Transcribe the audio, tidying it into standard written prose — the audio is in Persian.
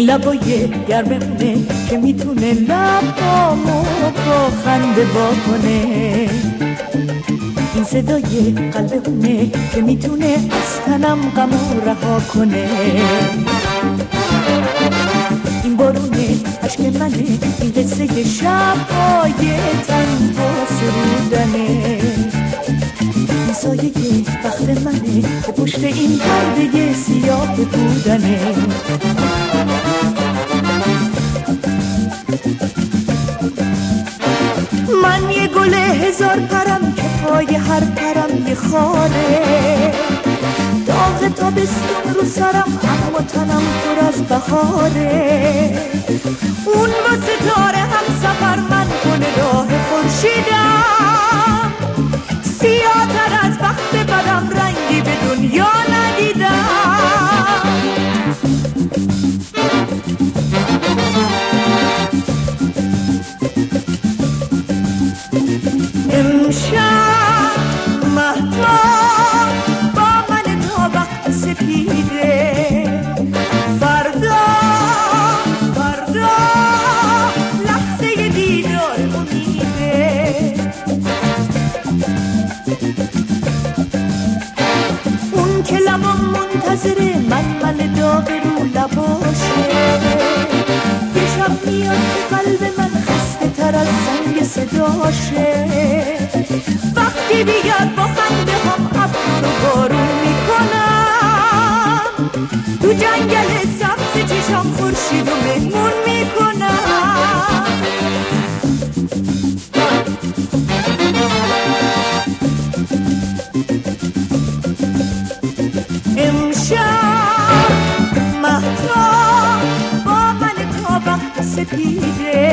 لبای گرمه که میتونه لبامو با خنده واکنه، این صدای قلبونه که میتونه از تنم غمو رها کنه، این بارونه عشق منه، این قصه شب‌های تنها سرودنه، این سایه وقت منه که پشت این پرده سیاه بودنه. من یه گل هزار پرم که پای هر پرم یه خاره، داغ تابستون رو سرم اما تنم پر از بهاره، اون با ستاره هم سفر من گل راه خورشیدم، سیاه‌تر از وقت بدم رنگی به دنیا ندیدم. امشب مهتاب با من تا وقت سپیده، فردا لحظه دیدار امیده، اون که لبم منتظره من داغ رو لباشه، یه شب میاد که قلب من خسته تر از زنگ صداشه، وقتی دیگر با خنده هم ابر رو بارون میکنم، تو جنگل سبز چشام خورشید و مهمون میکنم. امشب مهتاب با من تا وقت سپیده،